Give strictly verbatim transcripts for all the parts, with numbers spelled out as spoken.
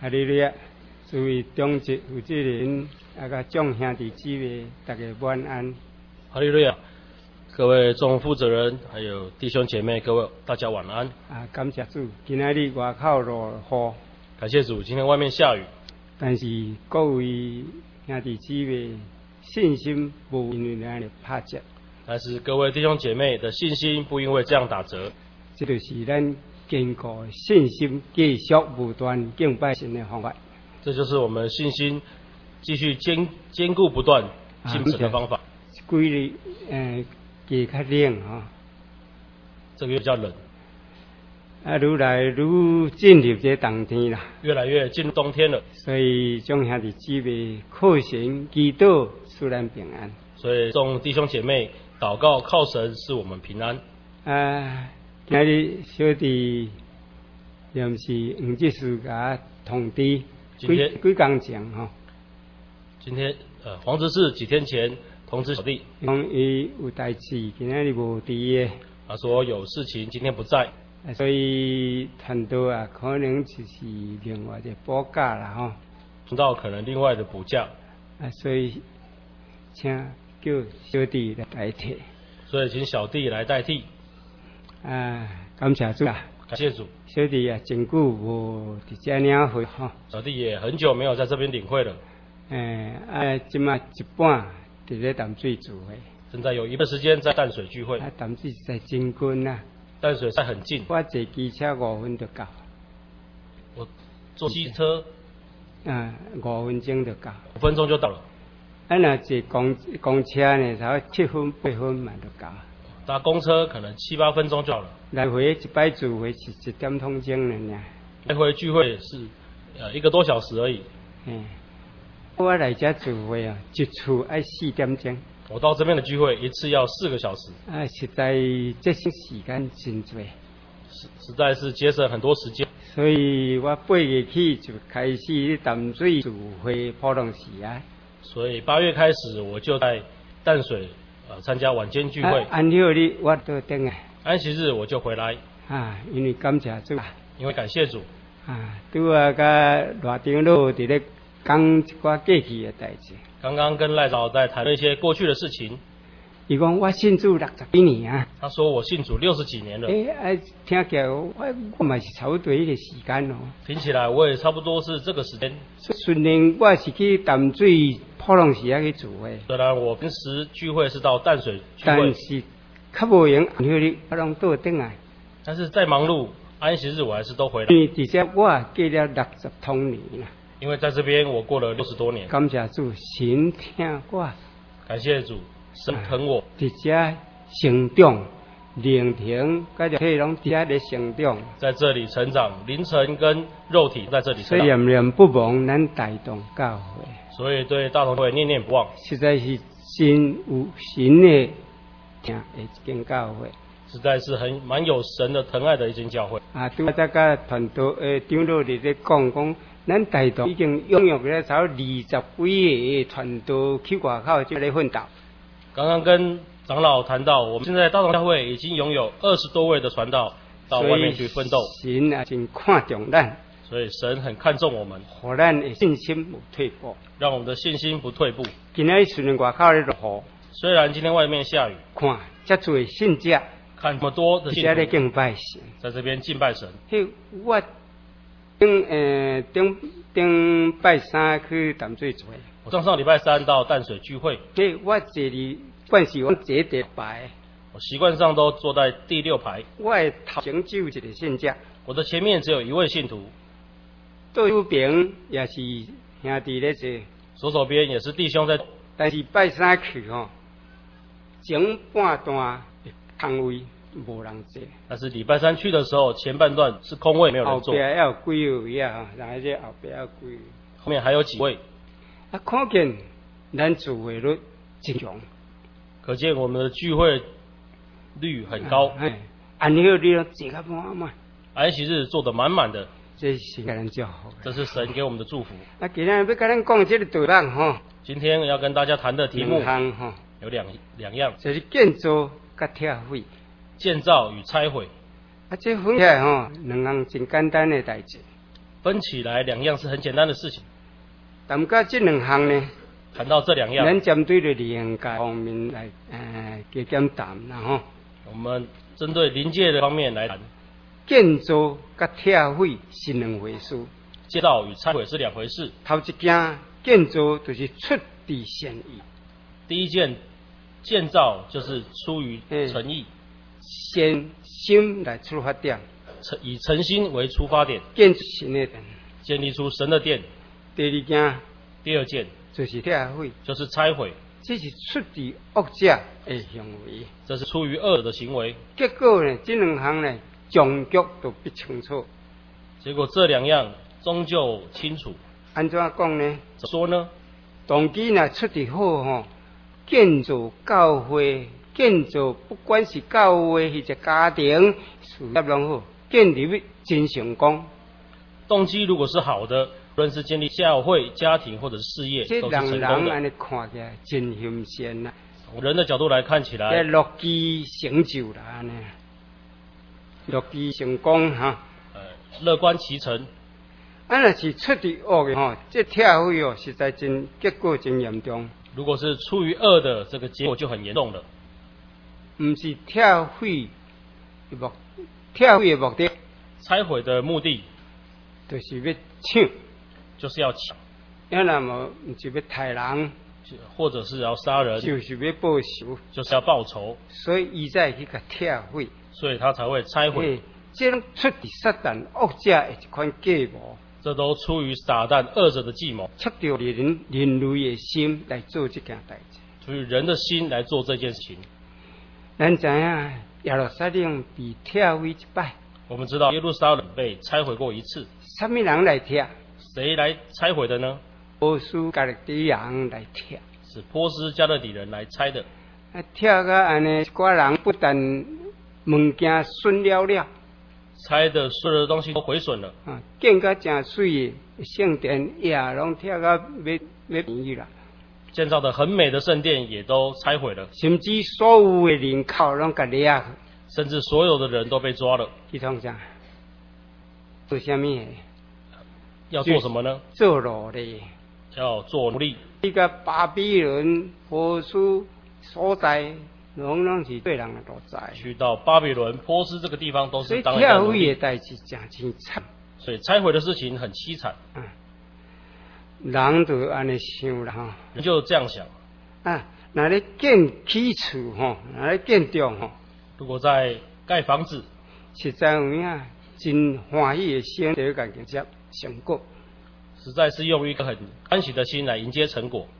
哈利路亚！诸位中职负责人，啊个众兄弟姊妹，大家晚安。 哈利路亚！各位众负责人，还有弟兄姐妹，各位大家晚安。 啊，感谢主，今仔日外口落雨， 感谢主，今天外面下雨， 但是各位兄弟姊妹信心无因为那样拍折。 但是各位弟兄姐妹的信心不因为这样打折。 这就是咱坚固信心、继续不断敬拜神的方法。 这就是我们信心继续坚坚固不断敬神的方法。 几日呃，加较冷哈， 这个月比较冷， 啊，愈来愈进入这冬天啦， 越来越进入冬天了。 所以众兄弟姊妹靠神祈祷，使咱平安。 所以众弟兄姐妹祷告靠神，使我们平安。 啊，今日小弟也毋是黄执事甲通知， 今天几工前吼。 今天呃，黄执事几天前通知小弟， 讲伊有代志，今仔日无伫诶。 他说有事情，今天不在， 啊、所以传道啊，可能就是另外一个补假啦吼。 传道可能另外的补假， 啊，所以请叫小弟来代替。 所以请小弟来代替。 啊，感谢主啊！ 感谢主。 小弟啊，真久无伫遮领会吼。 小弟也很久没有在这边领会了。 诶、啊，即马一半伫咧淡水聚会。 现在有一段时间在淡水聚会。 啊，淡水实在真近啊。 淡水在很近。 我坐机车五分就到。 我坐机车。 啊，五分钟就到。 五分钟就到了。 啊，若坐公公车呢，差不多七分八分嘛就到。 搭公车可能七八分钟就好了。 来回一摆聚会是一点通钟了呢。 来回聚会是呃一个多小时而已。 嗯，我来遮聚会啊，一次要四点钟。我到这边的聚会一次要四个小时。 啊，实在这些时间真多。 实实在是节省很多时间。 所以我八月起就开始淡水聚会普通时啊。 所以八月开始我就在淡水。呃，参加晚间聚会。 啊、安息日我都等啊。 安息日我就回来。 啊，因为感谢主。 因为感谢主。 啊，拄啊，甲赖长老伫咧讲一寡过去的代志。 刚刚跟赖长在谈论一些过去的事情。 伊讲我信主六十几年啊。 他说我信主六十几年了。 诶、欸，啊，听起来我我嘛是差不多迄个时间哦。 听起来我也差不多是这个时间。 虽然我是去淡水普通时啊去聚会。 虽然我平时聚会是到淡水聚会。 但是较无闲，安息日我拢倒转来。但是再忙碌，安息日我还是都回来。 因为而且我过了六十多年啦。 因为在这边我过了六十多年。 感谢主，神听我。 感谢主。神疼我， 伫遮成长，灵庭甲肉体拢伫遮咧成长， 在这里成长，灵魂跟肉体在这里成长。 所以念念不忘咱大同教会。 所以对大同教会念念不忘。 实在是神有神的疼的一间教会， 实在是很蛮有神的疼爱的一间教会。 啊，拄仔甲传道诶长老伫咧讲讲，咱大同已經擁有咧差二十幾個傳道去外口就咧奮鬥。 剛剛跟長老談到，我們現在大同教會已經擁有二十多位的傳道到外面去奮鬥。 神啊，真看重咱， 所以神很看重我們， 讓咱的信心不退步， 讓我們的信心不退步。 今日雖然外口咧落雨， 雖然今天外面下雨， 看遮多的信者， 看這麼多的信徒在敬拜神， 在這邊敬拜神。 嘿，我頂誒頂頂拜三去淡水做。 我上上禮拜三到淡水聚會。 嘿，我坐哩，慣是我坐第排。 我習慣上都坐在第六排。 我的頭前只有一個信者。我的前面只有一位信徒。 左手邊也是兄弟咧坐。 左手邊也是弟兄在。 但是拜三去吼，前半段空位無人坐。但是禮拜三去的時候，前半段是空位，沒有人坐。 後邊要有幾個位啊？然後這後邊要有幾個？ 後面還有幾位？ 啊，看見咱聚會率真強， 可見我們的聚會率很高。 哎，安息日坐甲滿滿， 安息日坐得滿滿的， 這是給人祝福。 這是神給我們的祝福。 啊，今日要跟咱講這個道理吼。 今天要跟大家談的題目有兩兩樣， 就是建造甲拆毀， 建造與拆毀。 啊，這分起來吼，兩項真簡單的代志。 分起来两样是很简单的事情。 但甲这两项呢， 谈到这两样， 咱针对着灵界方面来呃加减谈啦吼。 我们针对灵界的方面来谈。 建造甲拆毁是两回事。 建造与拆毁是两回事。 头一件建造就是出自善意。 第一件建造就是出于诚意， 先心来出发点， 以诚心为出发点， 建神的殿， 建立出神的殿。 第二件， 第二件就是拆毁， 就是拆毁。 这是出自恶者的行为， 这是出于恶的行为。 结果呢，这两项呢，终究都不清楚。 结果这两样终究清楚。 安怎讲呢？ 怎么说呢？ 动机呢出得好吼，建造教会，建造不管是教会或者家庭事业拢好，建立真成功。 动机如果是好的，无论是建立教会、家庭或者是事业，都是成功的。 这人人安尼看起来真欣善呐。 从人的角度来看起来， 乐基成就啦安尼，乐基成功哈。 呃，乐观其成。 啊，若是出于恶的吼，这拆毁哦，实在真结果真严重。 如果是出于恶的，这个结果就很严重了。 唔是拆毁的目，拆毁的目的， 拆毁的目的就是要抢， 就是要抢。 要那么就要杀人， 或者是要杀人， 就是要报仇， 就是要报仇。 所以伊才去甲拆毁， 所以他才会拆毁。 这种出自撒旦恶者的一款计谋。 这都出于撒旦恶者的计谋， 测到人人类的心来做这件代志， 出于人的心来做这件事情。 咱知影耶路撒冷被拆毁一摆， 我们知道耶路撒冷被拆毁过一次， 什么人来拆？ 谁来拆毁的呢？ 波斯加勒底人来拆， 是波斯加勒底人来拆的。 啊，拆个安尼，一寡人不但物件损了了。 拆的所有的东西都毁损了， 啊，建个真水的圣殿也拢拆个要要便宜啦。 建造的很美的圣殿也都拆毁了， 甚至所有的人口拢甲掠去， 甚至所有的人都被抓了。 去创啥？做什么？ 要做什么呢？ 做奴隶。 要做奴隶。 这个巴比伦、波斯所在。拢拢是对人的所在。 去到巴比伦、波斯这个地方都是当人的奴隶。所以拆毁的代志真凄惨。 所以拆毁的事情很凄惨。 嗯，人就安尼想啦哈。 人就这样想。 啊，那咧建起厝吼，那咧建筑吼。 如果在盖房子， 实在有影真欢喜的心来个迎接成果。 实在是用一个很欢喜的心来迎接成果。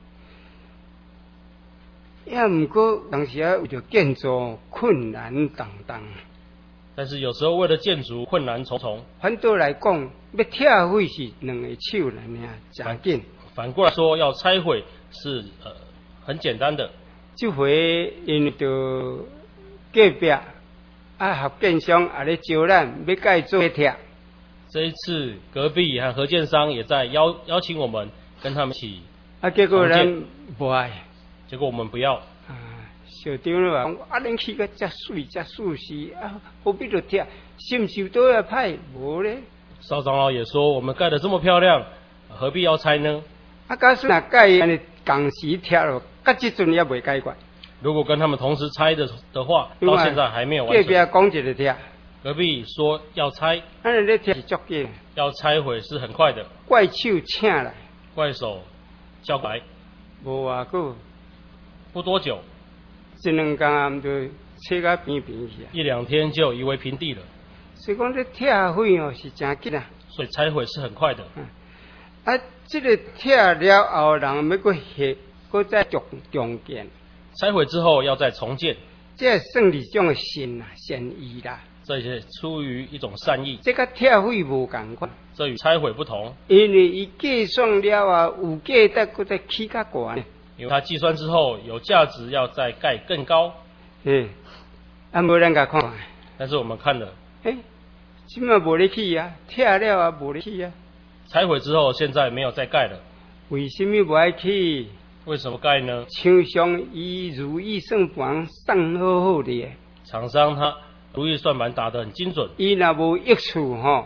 也毋过，当时啊为着建造困难重重。 但是有时候为了建筑困难重重。 反倒来讲，要拆毁是两个手来呢，真紧。 反过来说，要拆毁是呃很简单的。 这回因着隔壁啊合建商也咧招咱，要改做拆。 这一次隔壁和合建商也在邀邀请我们跟他们一起。 啊，结果咱不爱。 结果我们不要。 啊，校长咧话，啊，恁起个遮水遮舒适啊，何必着拆？受受到啊歹无咧？ 邵长老也说，我们盖得这么漂亮，何必要拆呢？ 啊，假使若盖安尼同时拆咯，到即阵也未解决。 如果跟他们同时拆的的话，到现在还没有完成。 隔壁讲一个拆， 隔壁说要拆， 安尼咧拆是足紧， 要拆毁是很快的。 怪手请来， 怪手叫来， 无偌久。 不多久， 一两工啊，就切到平平去啊。 一两天就夷为平地了。 所以讲这拆毁哦是真紧啊。 所以拆毁是很快的。 嗯、啊，这个拆了后，人要搁下，搁再重重建。 拆毁之后要再重建。 这算是种善啊善意啦。 这也出于一种善意。 这个拆毁无共款。 这与拆毁不同。 因为伊计算了啊，有价得搁再起较高呢。 因为它计算之后有价值，要再盖更高。 嗯，啊，无人甲看。 但是我们看了， 哎，今嘛无咧起啊，拆了啊无咧起啊。 拆毁之后，现在没有再盖了。 为什么不爱起？ 为什么盖呢？ 厂商伊如意算盘算好好的。 厂商他如意算盘打得很精准。 伊若无益处吼，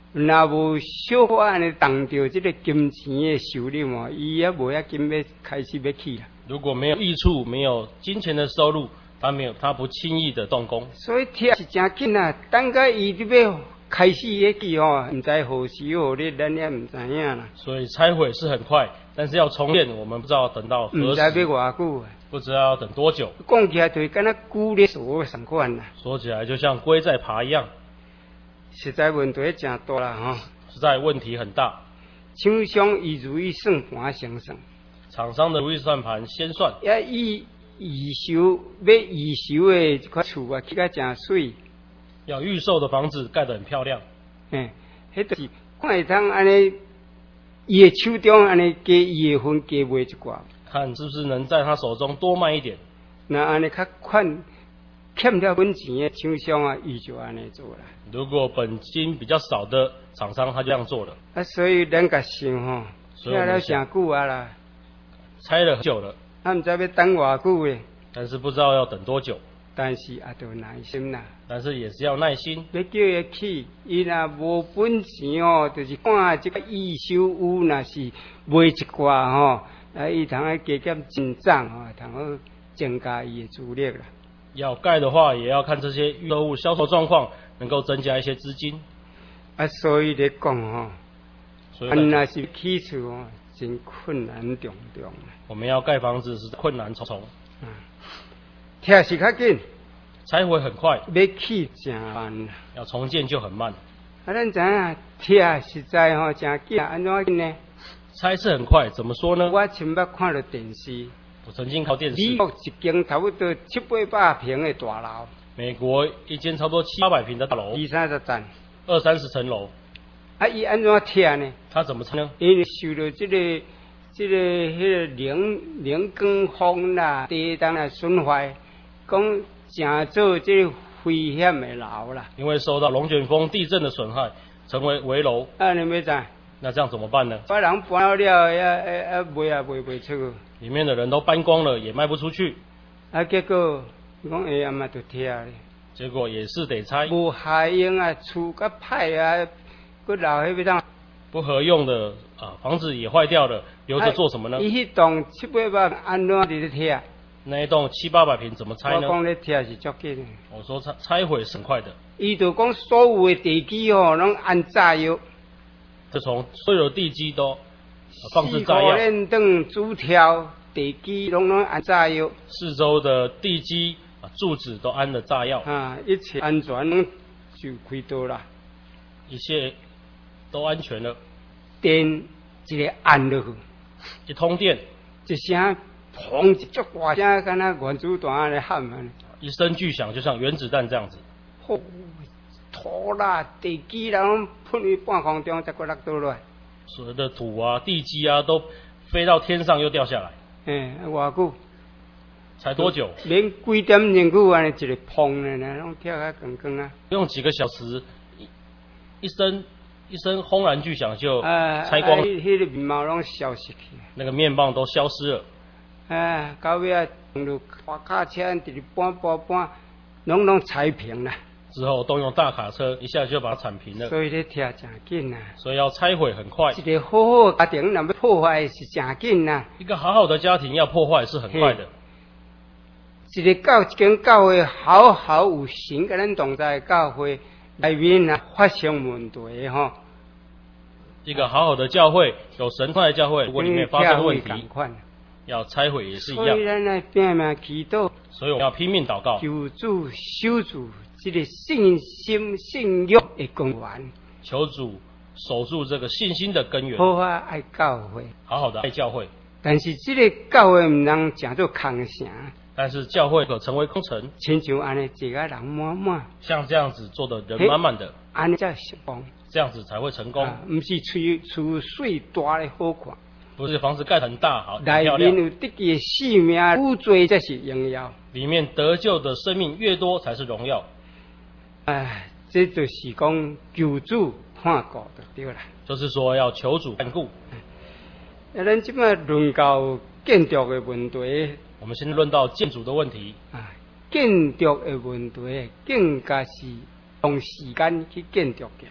若无小可安尼动到这个金钱的收入哦，伊也无要紧要开始要起啦。 如果没有益处，没有金钱的收入，他没有，他不轻易的动工。 所以听是真紧啊，等到伊这要开始要起哦，唔知何时何日，咱也唔知影啦。 所以拆毁是很快，但是要重建，我们不知道等到何唔知要偌久啊。 不知道要等多久。 讲起来就敢若龟咧索相款啦。 说起来就像龟在爬一样， 实在问题真大啦吼。 实在问题很大。 厂商以如意算盘先算， 厂商的如意算盘先算， 也以预售要预售的这块厝啊，起甲真水。 要预售的房子盖得很漂亮。 嗯，迄就是看会通安尼，伊的手中安尼加伊的分加卖一寡。 看是不是能在他手中多卖一点。 那安尼较款欠了本钱的厂商啊，伊就安尼做啦。 如果本金比较少的厂商，他就这样做了。 啊，所以咱甲想吼， 所以我拆了们想诚久啊啦， 拆了很久了， 啊，毋知要等偌久诶。 但是不知道要等多久。 但是也要耐心啦。 但是也是要耐心。 要叫伊起，伊若无本钱哦，就是看这个预售屋，若是卖一寡吼，啊，伊通爱加减增长吼，通好增加伊的资历啦。 要盖的话，也要看这些预售物销售状况，能够增加一些资金。 啊，所以咧讲吼， 所以啊，若是起厝哦，真困难重重。 我们要盖房子是困难重重。 嗯，拆是较紧， 拆毁很快， 要起真慢。 要重建就很慢。 啊，咱知影拆实在吼真紧，安怎紧呢？ 拆是很快，怎么说呢？ 我前捌看到电视。 我曾经靠电视。 美国一间差不多七八百平的大楼。 美国一间差不多七八百平的大楼。 二三十层。 二三十层楼。 啊，伊安怎拆呢？ 他怎么拆呢？ 因为受到这个、这个、迄个零零光风啦、地动啦损坏，讲成做这个危险的楼啦。 因为受到龙卷风、地震的损害，成为危楼。 啊，你要知？ 那这样怎么办呢？ 把人搬了了，也也也卖也卖不出去。 里面的人都搬光了，也卖不出去。 啊，结果讲哎呀嘛，就拆咧。 结果也是得拆。 无效用啊，厝甲歹啊，佮留迄要当。 不合用的啊，房子也坏掉了，留着做什么呢？ 伊迄栋七八百安怎伫咧拆？ 那一栋七八百平怎么拆呢？ 我讲咧拆是足紧的。 我说拆拆毁是很快的。 伊就讲所有的地基哦，拢安炸药。 就从所有的地基都放置炸药， 四块链灯、竹条、地基拢拢安炸药， 四周的地基啊柱子都安了炸药啊，一切安全拢就开刀啦， 一切都安全了。 电一个按落去， 一通电， 一声砰，一足大声，敢若原子弹安尼喊安尼， 一声巨响，就像原子弹这样子。 吼！土啦、地基啦，拢喷去半空中，再过落倒落来。 所有的土啊、地基啊，都飞到天上又掉下来。 哎，偌久？ 才多久？ 连几点钟久安尼一个砰的呢，拢跳较光光啊！ 用几个小时，一一声一声轰然巨响就拆光了。 迄、啊、那个面貌拢消失去。 那个面棒都消失了。 哎，到尾啊，用到大卡车直直搬搬搬，拢拢拆平啦。 之后都用大卡车一下就把它铲平了， 所以咧拆真紧啊！ 所以要拆毁很快。 一个好好的家庭，若要破坏是真紧啊！ 一个好好的家庭要破坏是很快的。 一个教一间教会好好有神甲咱同在教会内面啊发生问题吼。 一个好好的教会，有神态的教会，如果里面发生问题，要拆毁也是一样。 所以咱来拼命祈祷， 所以我们要拼命祷告， 求主守住这个信心信约的根源， 求主守住这个信心的根源， 好好爱教会， 好好的爱教会。 但是这个教会唔能成做空城， 但是教会可成为空城， 亲像安尼一个人满满， 像这样子做的人满满的， 安尼才成功， 这样子才会成功。 啊，不是厝厝水大的好看。 不是房子盖很大好， 内面有得救的性命，愈多才是荣耀。 里面得救的生命越多，才是荣耀。 哎，这就是讲求主看顾就对啦。 就是说要求主看顾。 啊，咱即摆论到建筑的问题， 我们现在论到建筑的问题。 啊，建筑的问题更加是用时间去建筑的。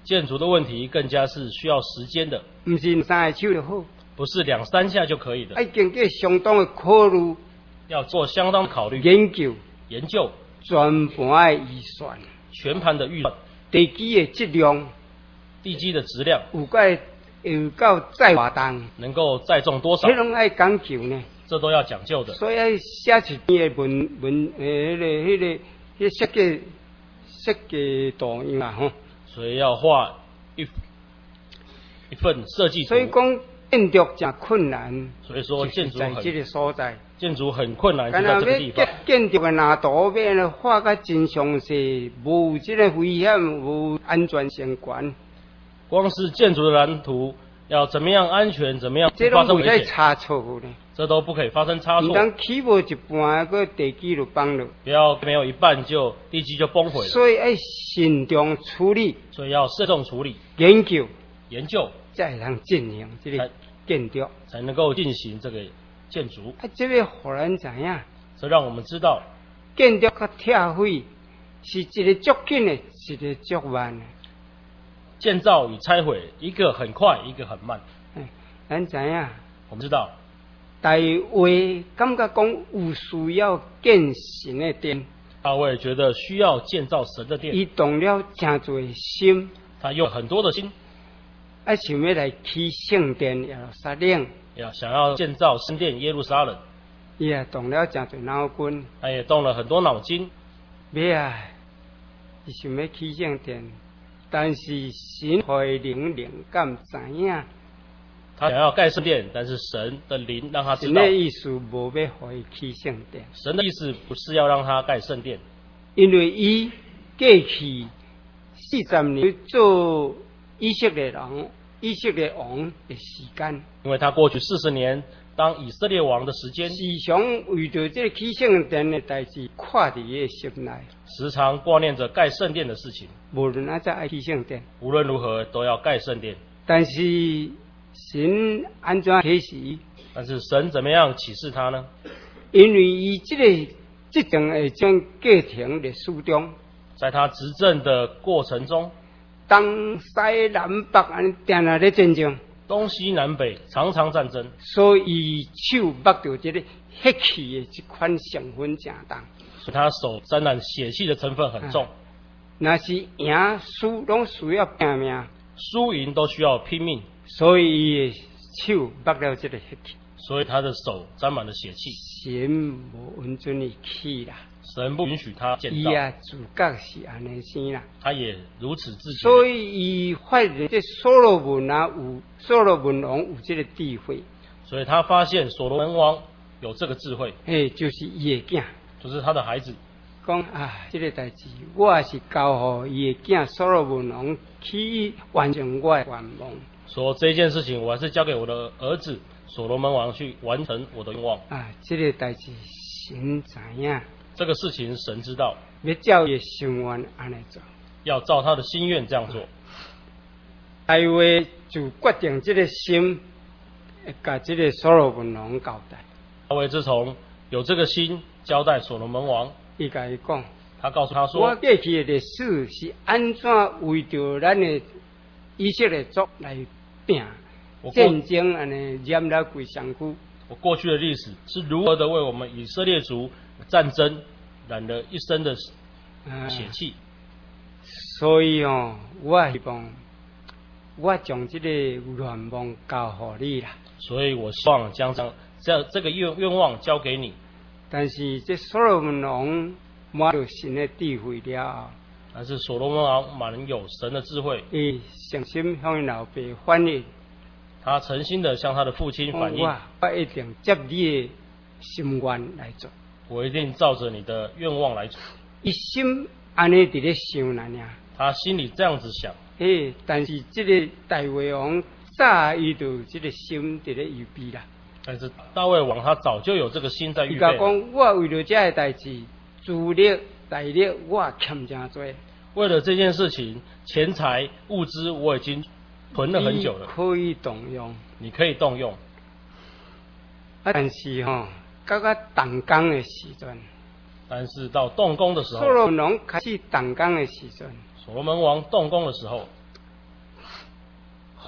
建筑的问题更加是需要时间的， 唔是三下手就好， 不是两三下就可以的， 要经过相当的考虑、 要做相当的考虑、 研究、 研究、 全盘的预算、 全盘的预算、 地基的质量、 地基的质量， 有够有够载偌重， 能够载重多少， 这拢爱讲究呢。 这都要讲究的。 所以要写一篇的文文诶，迄、那个、迄、那个、迄、那个设计设计图样啊，吼。 所以要画一一份设计图。 所以讲建筑真困难。 所以说建筑很在这个所在， 建筑很困难，就在这个地方。 建筑的难度要呢画甲真详细，无这个危险，无安全性悬。 光是建筑的蓝图要怎么样安全，怎么样不发生危险， 差错呢？ 这都不可以发生差错。 唔当起无一半，个地基就崩了。 不要没有一半就地基就崩毁了。 所以要慎重处理。 所以要慎重处理， 研究研究， 才能进行这个建筑， 才能够进行这个建筑。 啊，这个互咱知影， 这让我们知道， 建筑甲拆毁是一个足紧的，一个足慢的。 建造与拆毁，一个很快，一个很慢。 哎，咱知影， 我们知道， 大卫感觉讲有需要建神的殿， 大卫觉得需要建造神的殿， 伊动了真多心， 他用很多的心， 啊，想要来起圣殿耶路撒冷， 要想要建造圣殿耶路撒冷， 伊也动了真多脑筋， 他也动了很多脑筋。 咩啊？伊想要起圣殿。但是神会灵灵感知影， 他想要盖圣殿，但是神的灵让他知道。 神的意思无要互伊起圣殿。 神的意思不是要让他盖圣殿， 因为伊过去四十年做以色列人、以色列王的时间， 因为他过去四十年当以色列王的时间， 时常为着这个起圣殿的代志，看伫伊的心内， 时常挂念着盖圣殿的事情。 无论哪只爱起圣殿， 无论如何都要盖圣殿。 但是神安怎启示？ 但是神怎么样启示他呢？ 因为伊这个这种的将过程历史中， 在他执政的过程中， 东西南北安定下咧战争。 东西南北常常战争， 所以手握到这个血气的这款成分正重， 所以他手沾染血气的成分很重。 那、啊、是赢输拢需要拼命， 输赢都需要拼命， 所以伊的手握了这个血气， 所以他的手沾满了血气。 神无允准伊起啦， 神不允许他建造。 伊啊自觉是安尼生啦， 他也如此自觉。 所以伊发现这所罗门啊有所罗门王有这个智慧， 所以他发现所罗门王有这个智慧， 哎，就是伊的囝， 就是他的孩子。 讲啊，这个代志我也是交予伊的囝所罗门王去完成我的愿望。 说这件事情，我还是交给我的儿子所罗门王去完成我的愿望。 啊，这个代志神知影， 这个事情神知道， 要照伊的心愿安尼做， 要照他的心愿这样做。 大卫就决定这个心，甲这个所罗门王交代。 大卫自从有这个心交代所罗门王， 伊甲伊讲， 他告诉他说：“ 我过去的历史是安怎为着咱的以色列族来拼战争，安尼染了几上久。 我过去的历史是如何的为我们以色列族战争染了一身的血气。 啊、所以哦，我希望我将这个愿望交予你啦。 所以我希望将这这这个愿愿望交给你。 但是这所罗门王满有神的智慧了， 但是所罗门王满有神的智慧， 伊诚心向老爸反映， 他诚心的向他的父亲反映， 我我一定接你的心愿来做， 我一定照着你的愿望来做。 一心安尼伫咧想啦呢， 他心里这样子想。 诶，但是这个大卫王早伊就这个心伫咧预备啦。 但是大卫王他早就有这个心在预备。 伊甲讲，我为了这个代志，资力、财力我欠真多。 为了这件事情，钱财物资我已经存了很久了。 可以动用， 你可以动用。 啊，但是吼、哦，到个动工的时阵， 但是到动工的时候， 所罗门王开始动工的时阵， 所罗门王动工的时候，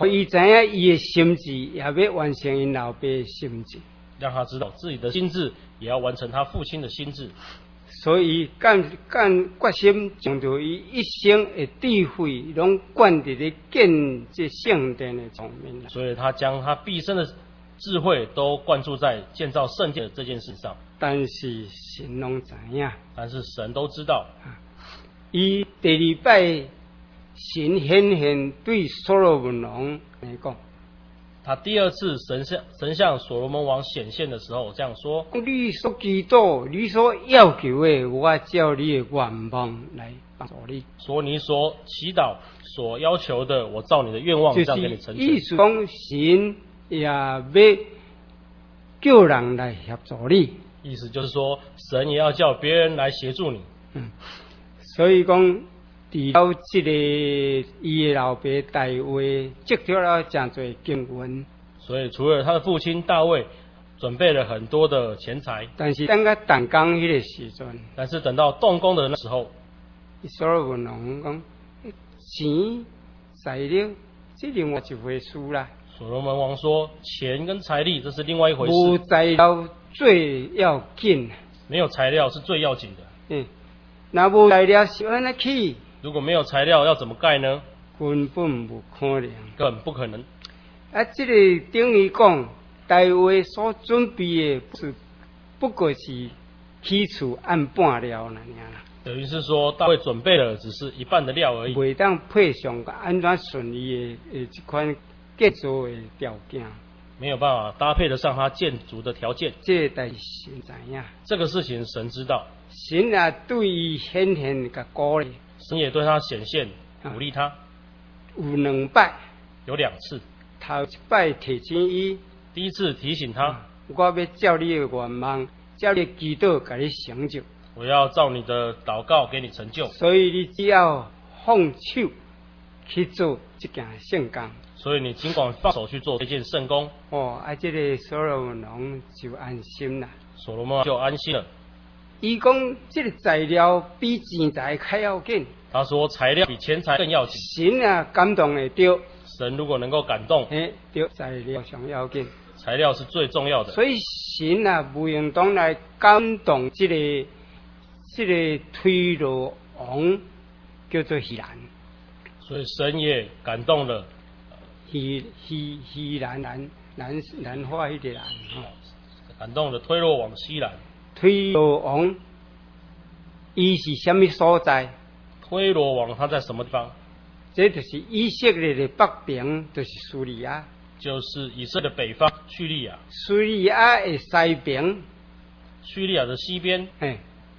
伊知影伊的心志，也要完成因老爸的心志， 让他知道自己的心志也要完成他父亲的心志。 所以干干决心将着伊一生的智慧，拢灌伫咧建这圣殿的上面。 所以他将他毕生的智慧都灌注在建造圣殿的这件事上。 但是神拢知影， 但是神都知道。 伊第二摆神显现对所罗门王来讲， 他第二次神向神向所罗门王显现的时候这样说： 你所祈祷、你所要求的，我照你的愿望来帮助你。 说你所祈祷、所要求的，我照你的愿望这样给你成全。 意思讲神也要叫人来协助你。 意思就是说，神也要叫别人来协助你。 嗯，所以讲，除了这个伊的老爸大卫积蓄了真多经文， 所以除了他的父亲大卫准备了很多的钱财， 但是等到动工迄个时阵， 但是等到动工的那时候， 所罗门王讲钱材料这另外一回事啦。 所罗门王说，钱跟财力这是另外一回事， 无材料最要紧， 没有材料是最要紧的。 嗯，那无材料是安怎起？ 如果没有材料，要怎么盖呢？ 根本不可能， 根本不可能。 啊，这个等于讲，大卫所准备的不是不过是起厝按半料那样啦。 等于是说，大卫准备了只是一半的料而已， 袂当配上安怎顺利的诶这款建筑的条件， 没有办法搭配得上他建筑的条件。 这代神知影， 这个事情神知道， 神也对伊显现个鼓励， 神也对他显现鼓励他。 有两摆， 有两次。 头一摆提醒伊， 第一次提醒他， 我要照你的愿望，照你的祈祷，给你成就。 我要照你的祷告给你成就。 所以你只要放手去做这件圣工。 所以你尽管放手去做这件圣工。 哦，啊，这个所罗门王就安心啦。 所罗门王就安心了。 伊讲这个材料比钱财较要紧。 他说材料比钱财更要紧。 神啊感动会到。 神如果能够感动， 嘿，对，材料上要紧。 材料是最重要的。 所以神啊无用当来感动这个这个推罗王叫做希兰。 所以神也感动了。 希希希兰兰兰兰花迄个兰哈， 感动了推罗王希兰。 推罗王，伊是什么所在？ 推罗王他在什么地方？ 这就是以色列的北边，就是叙利亚。 就是以色列的北方叙利亚。 叙利亚的西边， 叙利亚的西边， 哎，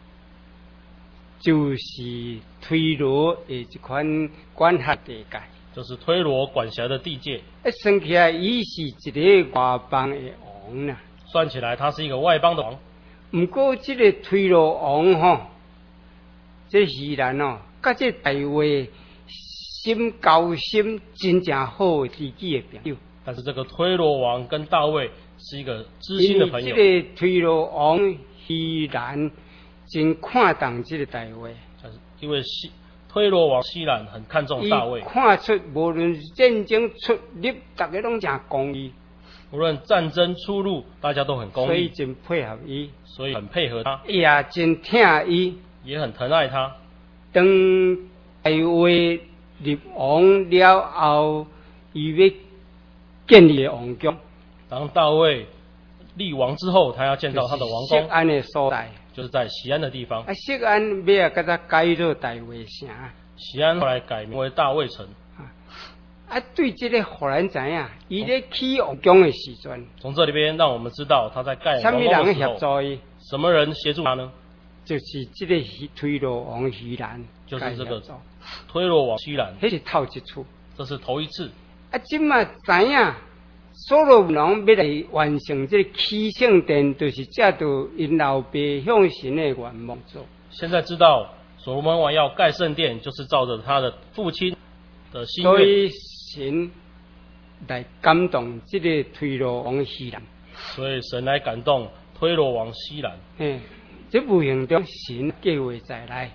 就是推罗的这款管辖地界。 就是推罗管辖的地界。 一算起来，伊是一个外邦的王呐。 算起来，他是一个外邦的王。 不过，这个推罗王吼，这希兰哦，甲这大卫心交心真正好的知己的朋友。 但是这个推罗王跟大卫是一个知心的朋友。 这个推罗王希兰真看重这个大卫。 因为西推罗王希兰很看重大卫， 看出无论战争出入，大家拢真公义。 无论战争出入，大家都很公义， 所以真配合伊， 所以很配合他， 也真疼伊， 也很疼爱他。 当大卫立王了后，伊要建立王宫。 当大卫立王之后，他要建造他的王宫， 锡安的所在。 就是在锡安的地方。 啊，锡安尾啊，甲他改做大卫城。 锡安后来改名为大卫城。 啊，对这个荷兰知影，伊咧起王宫的时阵， 从这里边让我们知道他在盖什么王宫的人时候， 协助伊？ 什么人协助他呢？ 就是这个推罗王希兰， 就是这个推罗王希兰。 迄是头一次， 这是头一次。 啊，今嘛知影。所罗门王要来完成这个起圣殿，就是借着因老爸向神的愿望做。 现在知道所罗门王要盖圣殿，就是照着他的父亲的心愿。 所以神来感动这个推罗王希兰。 所以神来感动推罗王希兰。 嘿，这无形中神计划在内。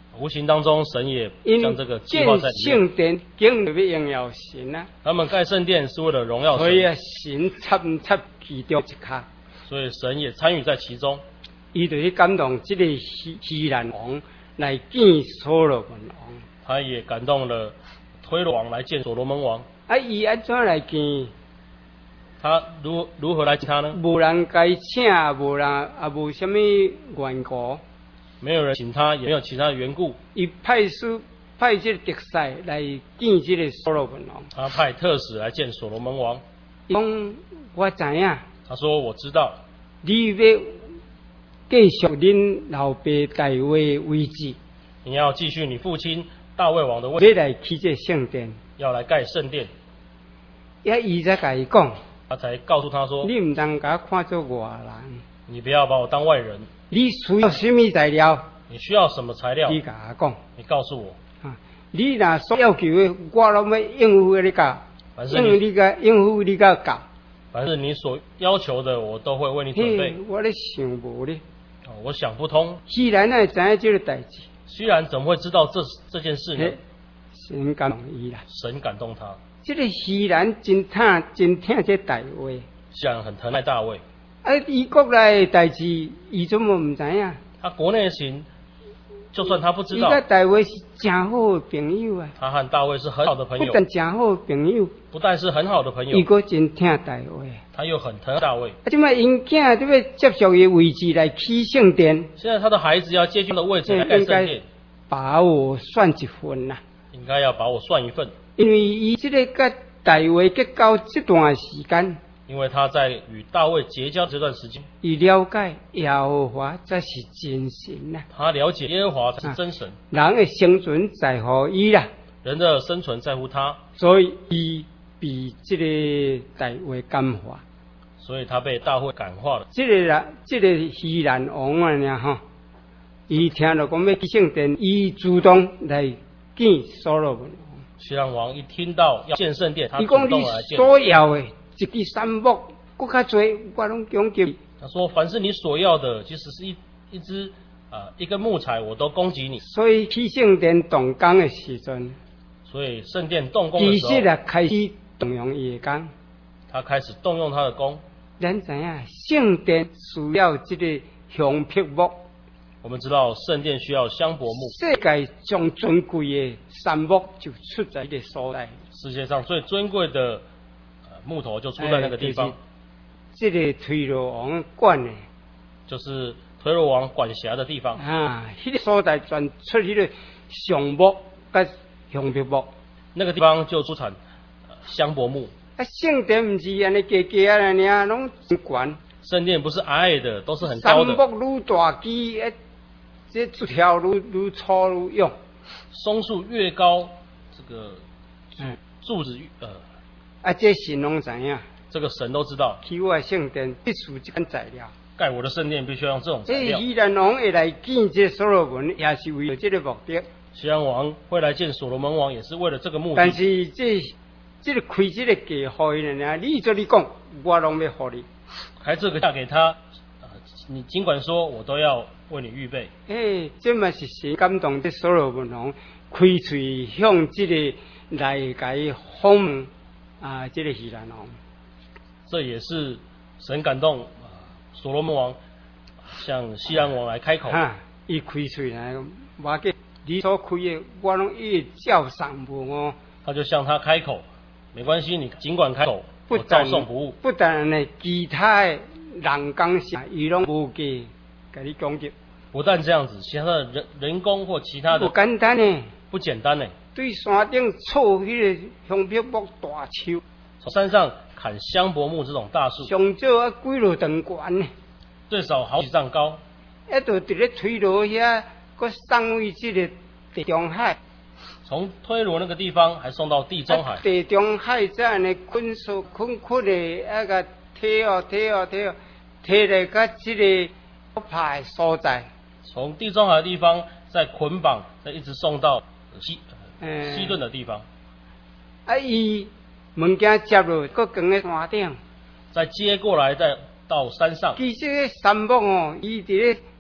无形当中，神也因将这个计划在里面。 圣殿经就要荣耀神啊， 他们盖圣殿是为了荣耀神， 所以啊，神参插其中一卡， 所以神也参与在其中。 伊就去感动这个希希兰王来见所罗门王。 他也感动了推罗王来见所罗门王。 啊，伊安怎来见？ 他如如何来见他呢？ 无人该请，无人也无什么缘故。 没有人请他，也没有其他的缘故。 伊派出派这个特使来见这个所罗门王。 他派特使来见所罗门王。 讲我知影。 他说：“我知道， 你要继续恁老爸大卫位置， 你要继续你父亲大卫王的位置， 要来起这圣殿， 要来盖圣殿。” 也伊才甲伊讲， 他才告诉他说：“ 你唔通甲我看做外人， 你不要把我当外人。 你需要什么材料？ 你需要什么材料？ 你甲我讲， 你告诉我。 啊，你若所要求的，我拢要应付你甲，应付你甲应付你甲教。 凡是你所要求的，我都会为你准备。” 我咧想无咧， 哦，我想不通。 既然会知影这个代志， 虽然怎么会知道这这件事呢？ 神感动伊啦， 神感动他。 这个希兰真疼真疼这大卫， 希兰很疼爱大卫。 啊，伊国内的代志，伊怎么唔知影？ 他国内的情，就算他不知道， 伊甲大卫是真好的朋友啊。 他和大卫是很好的朋友， 不但真好的朋友， 不但是很好的朋友， 伊个真疼大卫。 他又很疼大卫。 啊，即摆因囝都要接受伊位置来起圣殿， 现在他的孩子要接近的位置来盖圣殿， 把我算一份啦。 应该要把我算一份， 因为伊即个甲大卫结交这段时间， 因为他在与大卫结交这段时间， 伊了解耶和华才是真神呐。 他了解耶和华才是真神， 人的生存在乎伊啦， 人的生存在乎他， 所以伊比这个大卫感化， 所以他被大卫感化了。 这个啦，这个希兰王啊呢吼，伊听到讲要去圣殿，伊主动来见所罗门王。 希兰王一听到要建圣殿，他主伊讲你动来见。 所要的一支山木，搁较多，我拢供给。 他说：“凡是你所要的，即使是一一只啊、呃、一根木材，我都供给你。” 所以去圣殿动工的时阵， 所以圣殿动工的时候， 其实啊开始动用伊的工。 他开始动用他的弓。 咱知影圣殿需要这个香柏木。 我们知道圣殿需要香柏木， 世界上尊贵的杉木就出在这个所在。 世界上最尊贵的、呃、木头就出在那个地方。 哎就是、这个推罗王管的， 就是推罗王管辖的地方啊，迄、那个所在专出迄个橡木甲香柏木， 那个地方就出产、呃、香柏木。 啊，圣殿唔是安尼低低啊，尔拢真悬。 圣殿不是矮矮的，都是很高的。 杉木愈大枝，哎，这枝条愈愈粗愈用。 松树越高，这个嗯， 柱子越呃， 啊，这神拢知影。 这个神都知道。 起我的圣殿必须这款材料。 盖我的圣殿必须要用这种材这料。 希兰王会来见这所罗门，也是为了这个目的。 希兰王会来见所罗门王，也是为了这个目的。 但是这这个开这个价互伊呢，你做你讲，我拢要互你。 开这个价给他，呃，你尽管说，我都要为你预备。 哎，这嘛是神感动这所罗门王，开嘴向这个来甲伊访问啊，这个希兰王。 这也是神感动啊，所罗门王向希兰王来开口。 哈，伊开嘴来，我给你所开的，我拢一照上无哦。 他就向他开口，没关系，你尽管开口， 不我照但送不误。 不但呢，其他的人工下，伊拢无计给你讲解。 不但这样子，其他的人人工或其他的不简单呢， 不简单呢。 对山顶错迄个香柏木大树， 从山上砍香柏木这种大树， 上少啊几落长悬呢， 最少好几丈高， 一度伫咧推罗遐，搁送位这个地中海。 从推罗那个地方还送到地中海。 啊、地中海这样的捆束捆捆的，啊个摕哦摕哦摕哦，摕来到这个可怕的所在。 从地中海的地方再捆绑，再一直送到西、 嗯、 西顿的地方。 啊，伊物件接落，搁扛在山顶， 再接过来，再到山上。 其实杉木哦，伊伫咧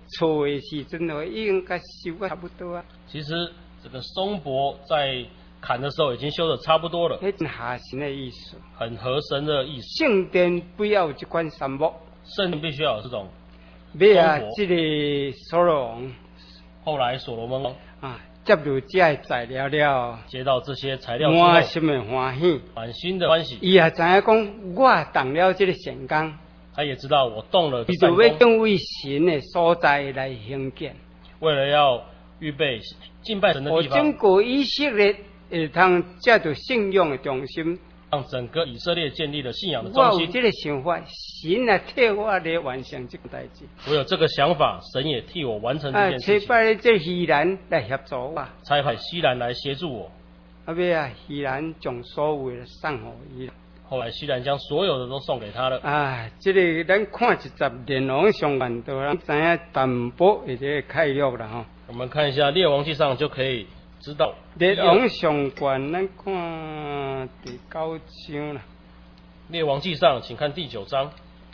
错的时阵哦，已经甲修啊差不多啊。 其实这个松柏在砍的时候已经修得差不多了， 迄下神的意思。 很合神的意思。 圣殿不要有这款杉木， 圣殿必须要有这种要啊松柏， 这个所罗王后来所罗门王啊，接入这的材料了， 接到这些材料之后， 满心的欢喜。 满心的欢喜， 伊也知影讲，我动了这个成功， 他也知道我动了伊善就要功， 敬畏神的所在来兴建。 为了要预备敬拜神的我地方整，个以色列会通借着信仰的中心。 让整个以色列建立了信仰的我中心。 有这个想法，神来替我来完成这个代志。 我有这个想法，神也替我完成这啊， 件事情。 差派这希兰来协助我，啊， 差派西兰来协助我。 要啊，希兰将所有的送互伊。 后来西兰将所有的都送给他了。 啊，这个咱看一集《列王上万道》，咱知影淡薄的这个概略啦吼。 我们看一下《列王记上》就可以知道。 列王上卷，咱看第九章啦。 列王记上，请看第九章。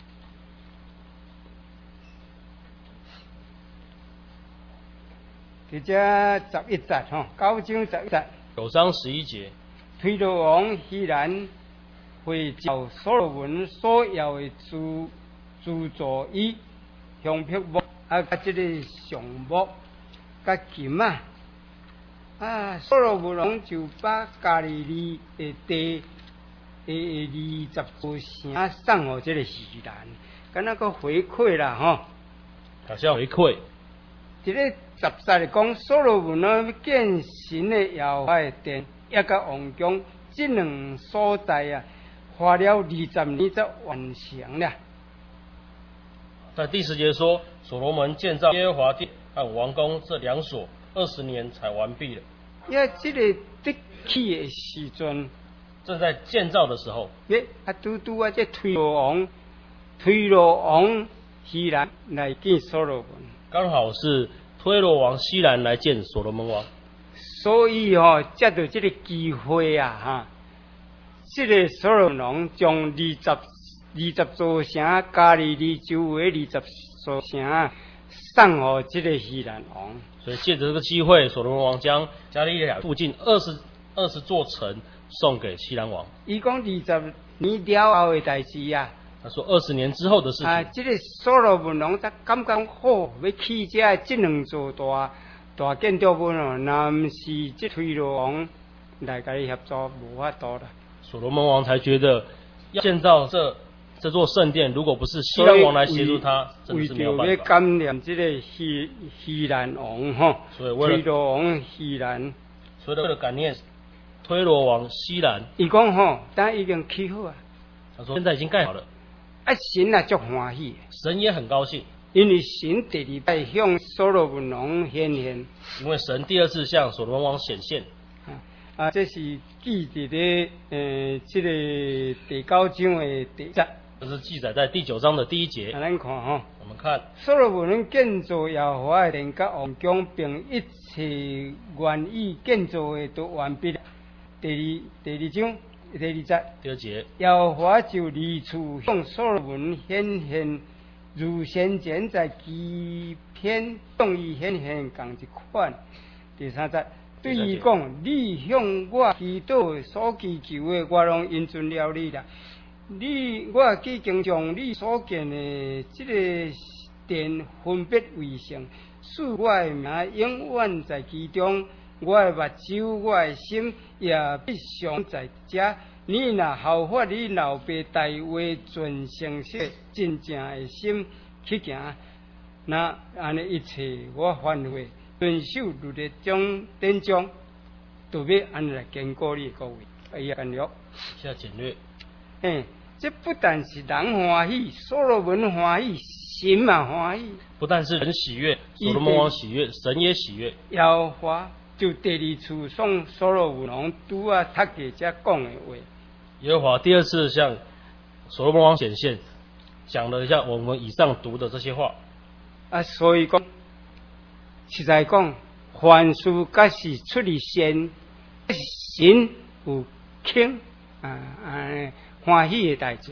伫这十一节吼，九章十一节。 九章十一节， 推罗王希兰会照所罗门所要的资资助以香柏木啊，甲这个橡木甲金啊，啊，所罗门王就把加利利的地的二十多城送互这个希兰，敢那个回馈啦吼。 好像回馈。 这个十节里讲，所罗门呢建神的耶和华的殿，也甲王宫这两所在啊，花了二十年才完成了。 在第十节说，所罗门建造耶和华殿和王宫这两所，二十年才完毕了。 也这个得起的时阵， 正在建造的时候， 耶啊拄拄啊，这推罗王推罗王希兰来见所罗门。 刚好是推罗王西兰来见所罗门王， 所以哦，借着这个机会啊，哈，这个所罗门王将二十二十座城加利利周围二十座城送予这个希兰王。 所以借着这个机会，所罗门王将加利利海附近二十二十座城送给西兰王。 伊讲二十年了后的代志啊。 他说二十年之后的事情。 啊，这个所罗门王才感觉好，要起这这两座大大建筑物哦，若毋是这推罗王来甲伊协助，无法度啦。 所罗门王才觉得要建造这这座圣殿，如果不是西兰王来协助他，真的是没有办为着要法。 感念这个希希兰王吼， 所以为了推罗王希兰， 所以为了感念推罗王西兰， 伊讲吼，但已经起好啊， 他说现在已经盖好了， 啊神也足欢喜， 神也很高兴， 因为神第二摆向所罗门王显现。 因为神第二次向所罗门王显现。 啊，这是记伫咧，呃，这个第九章的第一节。 这是记载在第九章的第一节。 啊，咱看吼， 我们看所罗门建造耶和华的殿甲王宫，并一切愿意建造的都完毕了。第二第二章第二节， 第二节， 耶和华就离处向所罗门显现，如先前在基篇向伊显现共一款。第三节。 对伊讲，你向我祈祷所祈求的，我拢应准了你啦。你我已经将你所建的这个殿分别为圣，使我的名永远在其中。我的目睭、我的心也必常在这。你若效法你老爸大卫尽诚实、真正的心去行，那安尼一切我反悔。 遵守律例中典章，就要安来坚固你的各位。哎呀，简略。 现在简略。 嘿，这不但是人欢喜，所罗门欢喜，神嘛欢喜。 不但是人喜悦，所罗门王喜悦，神也喜悦。 耶和华就第二次送所罗门王拄啊读给遮讲的话。 耶和华第二次向所罗门王显现，讲了一下我们以上读的这些话。 啊，所以讲。 实在讲，凡事皆是出于神，神有庆啊啊欢喜的代志。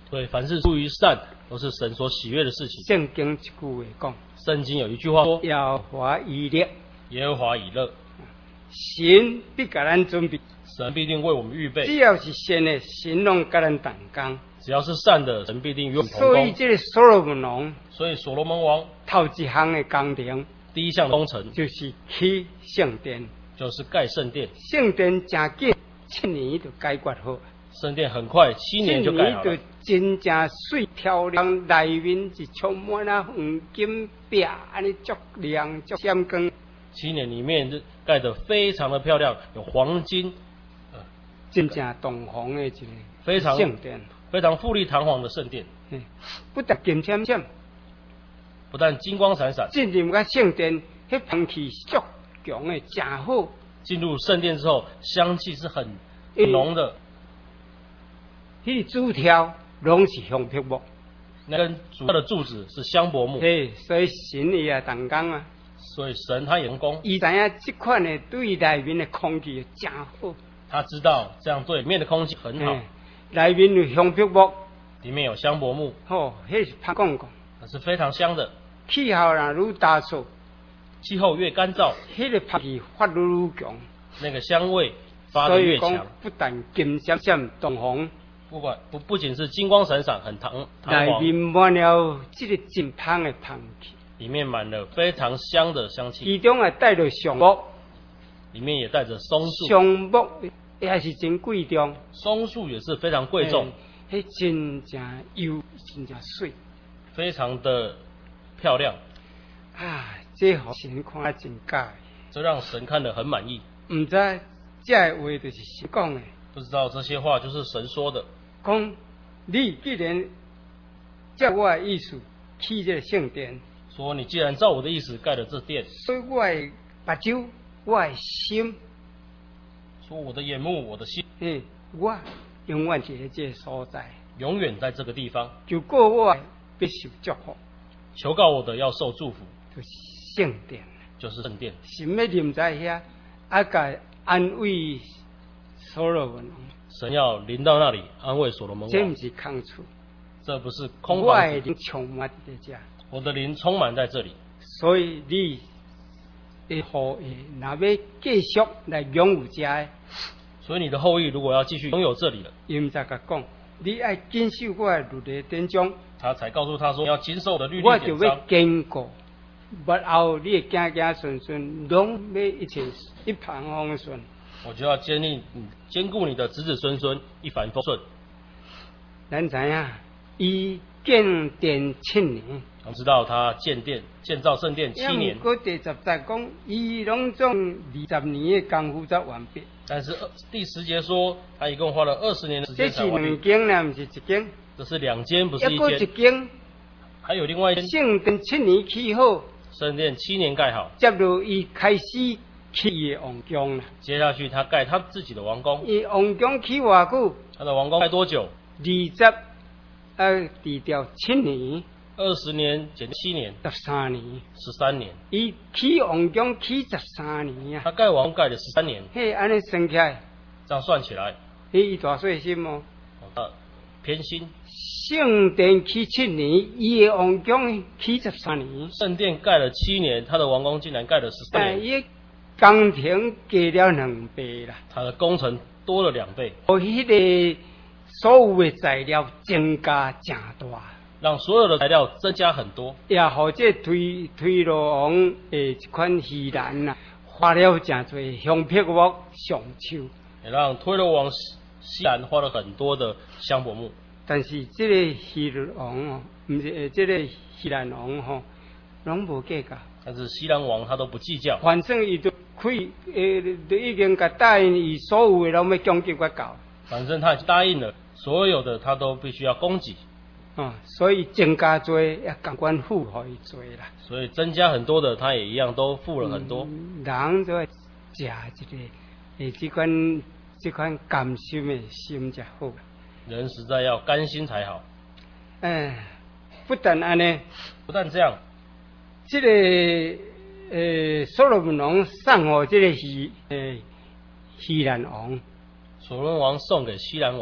所以凡是出于善，都是神所喜悦的事情。 圣经一句话讲， 圣经有一句话说： 耶和华以乐， 耶和华以乐， 神必给咱准备。 神必定为我们预备。 只要是善的，神拢跟咱同工。 只要是善的，神必定与我们同所以工。 这个所罗门王， 所以所罗门王头一项的工程， 第一项工程就是起圣殿。 就是盖圣殿。 圣殿真紧，七年就解决好。 圣殿很快，七年就盖好了。 七年就真正水漂亮，内面是充满啊黄金壁，安尼足亮足闪光。 七年里面就盖得非常的漂亮，有黄金，呃， 真正东方的一个非常圣殿， 非常富丽堂皇的圣殿。 不但金闪闪， 不但金光闪闪， 进入个圣殿，迄空气足强的，真好。 进入圣殿之后，香气是很浓的。 迄个柱条拢是香柏木， 那根主要的柱子是香柏木。 嘿，所以神伊也同工啊。 所以神他也能工， 伊知影这款的对内面的空气真好。 他知道这样对里面的空气很好。 内面有香柏木， 里面有香柏木， 吼，迄是拍讲讲， 那是非常香的。 气候若愈干燥， 气候越干燥， 迄个拍气发愈愈强， 那个香味发得越强。 所以讲，不但金闪闪东方， 不管不不仅是金光闪闪很堂堂皇， 内面满了这个真香的香气， 里面满了非常香的香气， 其中也带着橡木， 里面也带着松树， 橡木也是真贵重， 松树也是非常贵重， 迄真正油，真正水， 非常的漂亮啊！这互神看了真假， 这让神看得很满意。 唔知这话就是神讲的， 不知道这些话就是神说的。 讲你既然照我的意思起这个圣殿， 说你既然照我的意思盖了这殿， 所以我的目睭，我的心， 说我的眼目，我的心， 嗯，我永远是在这个所在， 永远在这个地方。 就告我必受祝福， 求告我的要受祝福， 就是圣殿， 就是圣殿。 神要临在遐，啊，甲安慰所罗门王， 神要临到那里安慰所罗门王， 这不是空处， 这不是空我房子， 的灵充满在这， 我的灵充满在这里。 所以你的后裔若要继续来拥有这个， 所以你的后裔如果要继续拥有这里了， 伊毋知甲讲，你爱坚守我的律例典章， 他才告诉他说，你要谨守我的律我就要例典章， 坚固。不后你会行行顺顺，拢要一切一帆风顺。 我就要坚定坚固你的子子孙孙，一帆风顺。 咱知影，伊建殿七年， 我知道他建殿建造圣殿七年， 不过第十节讲，伊拢总二十年的功夫才完毕。 但是第十节说他一共花了二十年的时这是间才完毕。 两间呢，不是一间。 这是两间，不是一一个一间。 间， 还有另外一间圣殿七年起好， 圣殿七年盖好， 接着伊开始起伊的王宫啦。 接下去他盖他自己的王宫。 伊王宫起偌久？ 他的王宫盖多久？ 二十，呃，除掉七年， 二十年减七年， 十三年。 十三年。 伊起王宫起十三年啊！ 他盖王宫盖了十三年， 嘿，安尼算起来， 这样算起来， 嘿，伊大细心哦。 哦他偏心。 圣殿起七年，伊的王宫起十三年。 圣殿盖了七年，他的王宫竟然盖了十三但年， 伊工程加了两倍啦， 他的工程多了两倍， 互迄个所有的材料增加真大， 让所有的材料增加很多， 也互这推推罗王的一款稀兰呐，花了真侪香柏木上手。 也让推罗王西兰花了很多的香柏木。 但是这个希律王哦，毋是呃，这个希兰王吼，拢无计较。 但是西兰王他都不计较， 反正伊都可以，呃，都已经甲答应伊所有的拢要攻击我搞。 反正他已经答应了，所有的他都必须要供给， 啊、嗯，所以增加做也赶快付互伊做啦。 所以增加很多的他也一样都付了很多。 嗯、人就要食一个，诶，这款这款甘心的心才好。 人实在要甘心才好。 哎，不但安尼， 不但这样， 这个呃，所罗门王送予这个希呃希兰王， 所罗门王送给西兰王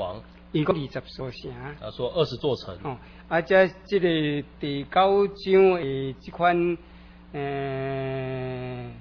伊讲二十座城。 他说二十座城。 哦，啊，这这个第九章的这款，呃，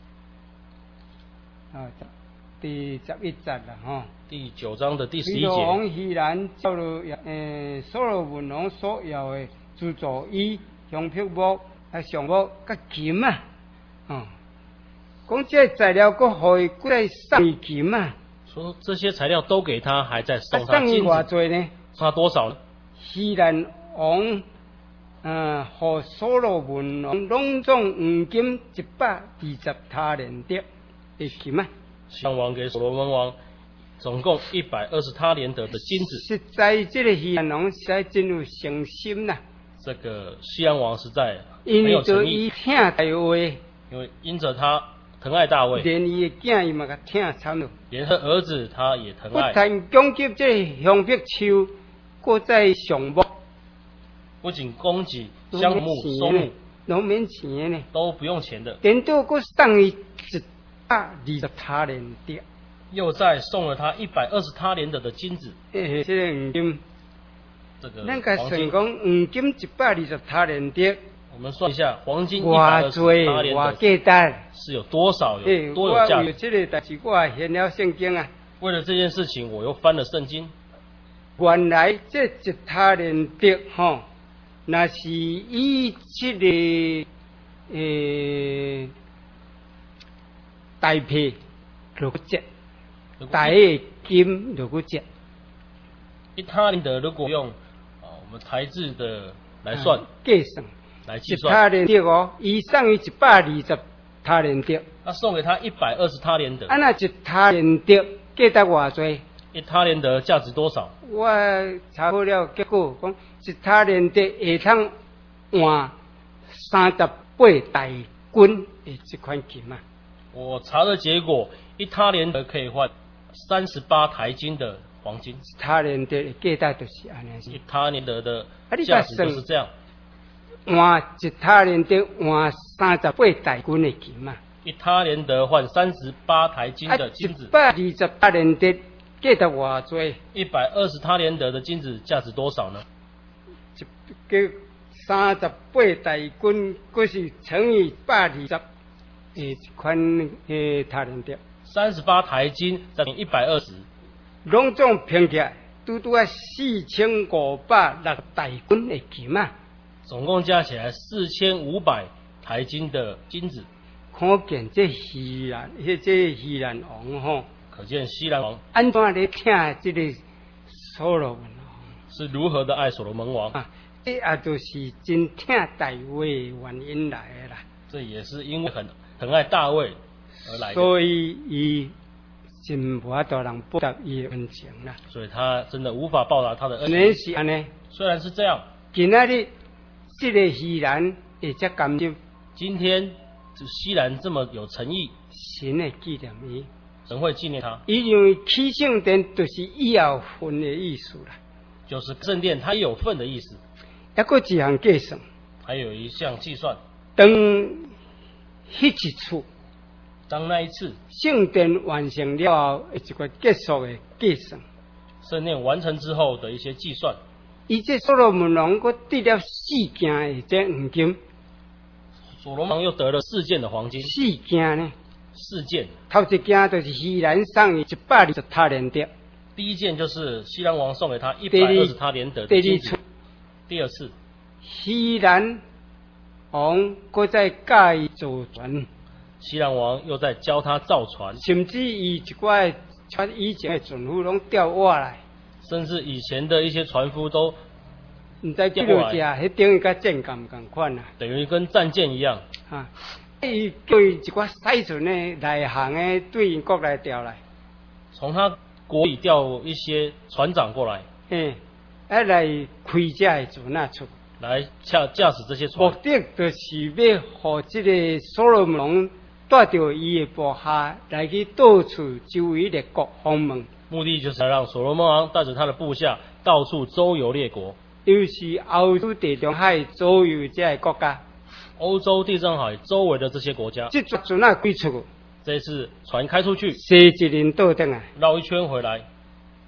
啊，第十一节啦，吼。 第九章的第十一节。 王希然照了，呃，所罗门王所要的资助衣、香柏木、啊橡木、甲金啊，哦，讲这材料，佮互伊再送金啊。 说这些材料都给他，还在送他送伊金子。 偌济呢？ 送他多少呢？ 希然王，呃，和所罗门王拢总黄金一百二十他连得的金啊。 希兰王给所罗门王总共一百二十他连得的金子。 实在，这个希兰王实在真有诚心呐。 这个西安王实在因为很有诚意， 伊听大话， 因为因着他疼爱大卫， 连伊的囝伊嘛甲听惨了。 连他儿子他也疼不爱。 但攻击这个香柏树，搁在橡木， 不仅供给橡木、松木， 拢免钱的呢， 都不用钱的。 连到搁送伊一百二十他连得， 又再送了他一百二十他连得的金子。 诶，这个黄金， 这个咱甲算黄金， 讲黄金一百二十他连得， 我们算一下，黄金一百偌二十济他连偌得价值。 是有多少， 诶， 有多我有价值。 为这个代志，我也研了圣经啊。 为了这件事情，我又翻了圣经。 原来这一他连得吼，那是以这个诶代替六个节，大个金六个节。 一他连得如果用啊我们台制的来算， 计算， 来计一他算， 连得哦，以上于一百二十他连得， 他送给他一百二十他连得， 啊那一他连得价值偌济？ 一他连得价值多少？ 我查好了，结果讲一他连得会通换三十八大军的这款金啊！ 我查的结果，一他连得可以换三十八台金的黄金。 一他连得的价值就是安尼一他连得的啊你价值把就是这样。 换一他连得换三十八大军的金啊！ 一他连得换三十八台金的金子一，百二十他连得价值偌济？ 一百二十他连得的金子价值多少呢？ 一个三十八大军，嗰是乘以百二十，诶，一款诶他连得， 三十八台金再乘一百二十， 拢总拼起来，拄拄啊四千五百六大军的金啊！ 总共加起来四千五百台金的金子。 可见这希兰，迄这希兰王吼， 可见西兰王安怎咧听这个所罗门王是如何的爱所罗门王， 啊？这也就是真听大话的原因来的啦。 这也是因为很很爱大卫而来的， 所以伊真无法度人报答伊的恩情啦。 所以他真的无法报答他的恩原情。 是安尼， 虽然是这样， 今仔日这个希兰会遮甘心， 今天就西兰这么有诚意， 神会纪念伊。 神会纪念他。 伊认为起圣殿就是以后分的意思啦。 就是圣殿，它也有份的意思。 还佫一项计算， 还有一项计算， 当迄一处当那一次圣殿完成了后，一个结束的计算。 圣殿完成之后的一些计算， 伊这所罗门王佫得了四件的这黄金， 所罗门王又得了四件的黄金， 四件呢。 四件。 头一件就是希兰送伊一百二十他连得， 第一件就是西兰王送给他一百二十他连得的金子。第二次， 希兰王佫再教伊造船， 西兰王又在教他造船， 甚至伊一寡像以前的船夫拢钓瓦来， 甚至以前的一些船夫都毋知钓落只，迄等于甲战舰共款啊！ 等于跟战舰一样啊！伊叫伊一寡使船的内行的对因国来调来， 从他国里调一些船长过来， 嘿，啊来开这的船啊出， 来驾驾驶这些目船， 的就是要互这个所罗门王带着伊的部下来去到处周围列国访问， 目的就是要让所罗门王带着他的部下到处周游列国， 尤其欧洲地中海左右这些国家， 欧洲地中海周围的这些国家。 这船船啊开出去， 这一次船开出去， 西一人倒转来， 绕一圈回来，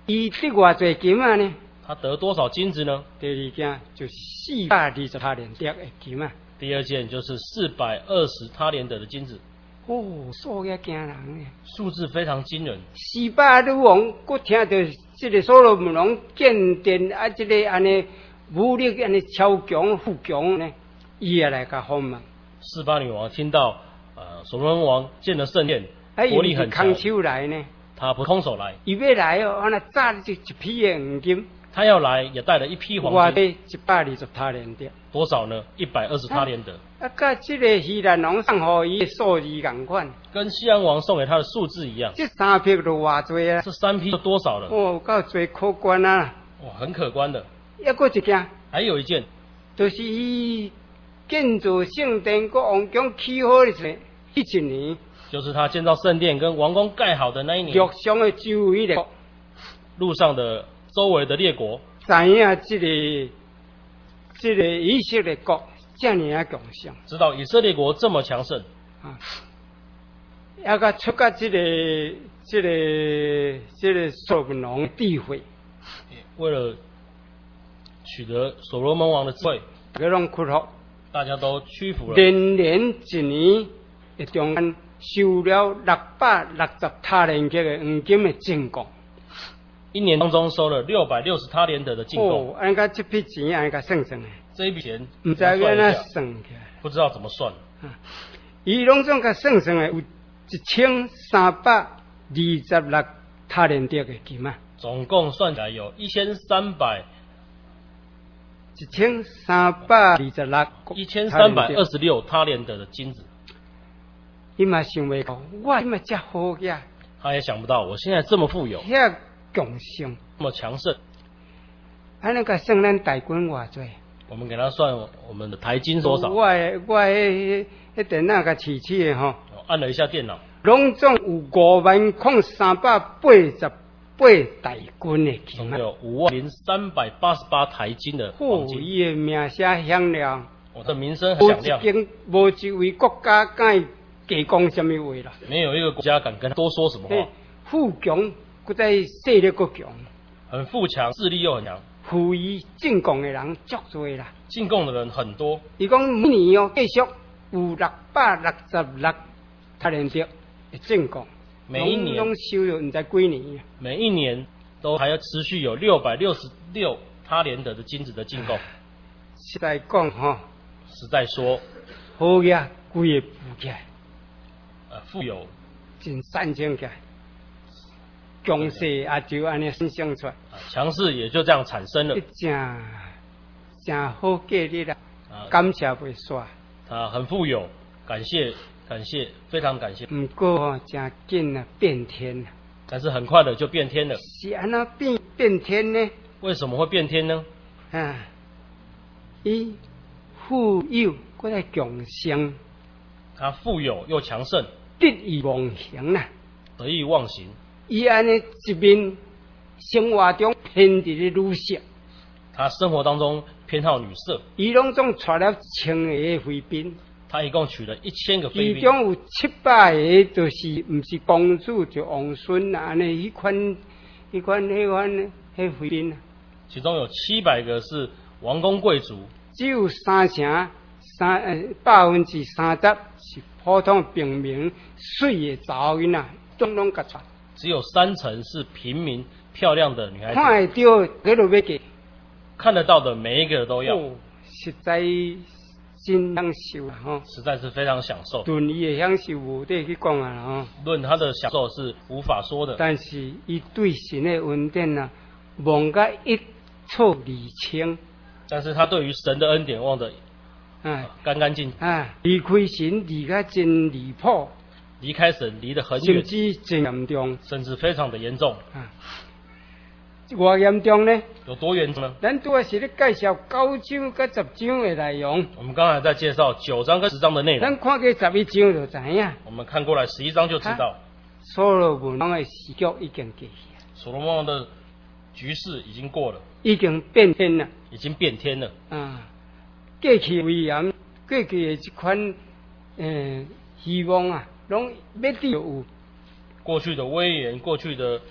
伊得偌侪金啊呢？ 他得多少金子呢？ 第二件就四百二十他连得的金啊。 第二件就是四百二十他连得的金子。 哦，数也惊人呢。 数字非常惊人。 四百女王，我听到这个所罗门王建殿啊，这个安尼武力安尼超强富强呢，伊也来甲访问。 示巴女王听到呃所罗门王建了圣殿， 啊， 国力很强， 空手来呢。 他不空手来， 伊要来哦，安尼炸就一批的黄金。 他要来也带了一批黄金。 我得一百二十他连得。 多少呢？一百二十他连得。 啊，甲这个希兰王送予伊的数字共款。 跟西安王送给他的数字一样。 这三批都偌多啊？ 这三批都多少了？ 哦，够多可观啊！ 哇，很可观的。 还过一件， 还有一件， 就是伊建造圣殿，个王宫起好的时，迄一年， 就是他建造圣殿跟王宫盖好的那一年。 陆上的周围的路上的周围的列国， 知影这个这个以色列国这么啊强盛， 知道以色列国这么强盛啊，还个出个这个这个这个所罗门王的智慧， 为了取得所罗门王的智慧， 佢拢屈服， 大家都屈服了。 连连一年的中间收了六百六十他连克的黄金的进贡。 一年当中收了六百六十他连得的进贡。 哦，安个这笔钱安个算算的， 这一笔钱唔知安怎算起来， 不知道怎么算。 伊拢总个算算的有一千三百二十六他连得的金啊， 总共算起来有一千三百一千三百二十六， 一千三百二十六他连得的金子。 伊嘛想袂到，我伊嘛遮好个， 他也想不到我现在这么富有。 遐强盛， 那么强盛， 安尼个算咱台军偌济？ 我们给他算我们的台金多少？ 我的我迄迄电脑个试试的吼， 按了一下电脑， 拢总有五万空三百八十八台军的金总共有五万零三百八十八台金的黄金。 哦，伊的名声响亮， 我的名声很响亮。 无一间无一位国家敢加讲什么话啦？ 没有一个国家敢跟他多说什么话。 富强。佮在势力够强， 很富强，势力又很强。 赴伊进贡的人足多啦， 进贡的人很多。 伊讲每年哦，继续有六百六十六他连得的进贡， 每一年拢收了唔知几年。 每一年都还要持续有六百六十六他连得的金子的进贡。 实在讲吼， 实在说， 好呀，规个富起来， 呃，富有， 真善正起来。强势也就安尼生生出来， 强势也就这样产生了。 真真好价值啦，感谢袂煞。 啊，很富有，感谢感谢，非常感谢。 不过吼，真紧啊，变天了。 但是很快的就变天了。 是安那变变天呢？ 为什么会变天呢？ 啊，伊富有，搁在强盛。 他富有又强盛， 得意忘形啦， 得意忘形。 伊安尼一面生活中偏伫咧女色， 他生活当中偏好女色， 伊拢总娶了千个妃宾， 他一共娶了一千个妃宾， 其中有七百个就是毋是公主就王孙啊，安尼迄款、迄款、迄款、迄妃宾啊， 其中有七百个是王公贵族， 只有三成三呃百分之三十是普通平民水的查某囡仔，总拢甲娶。 只有三成是平民漂亮的女孩子， 看得到，佢都要嫁， 看得到的每一个都要， 哦、实在真享受啦吼， 实在是非常享受。 论伊的享受无得去讲啊吼， 论他的享受是无法说的。 但是伊对神的恩典啊，忘甲一错二清， 但是他对于神的恩典忘得啊干干净净， 啊，离开神离甲真离谱。 离开神离得很甚远， 至真严重， 甚至非常的严重。 啊，偌严重呢？ 有多严重呢？ 咱拄啊是咧介绍九章甲十章的内容。 我们刚才在介绍九章跟十章的内容， 咱看过十一章就知影。 我们看过来十一章就知道， 所罗门王的时局已经过去， 所罗门王的局势已经过了， 已经变天了， 已经变天了。 啊，过去威严，过去的这款呃希望啊。拢要有过去的威严，过去的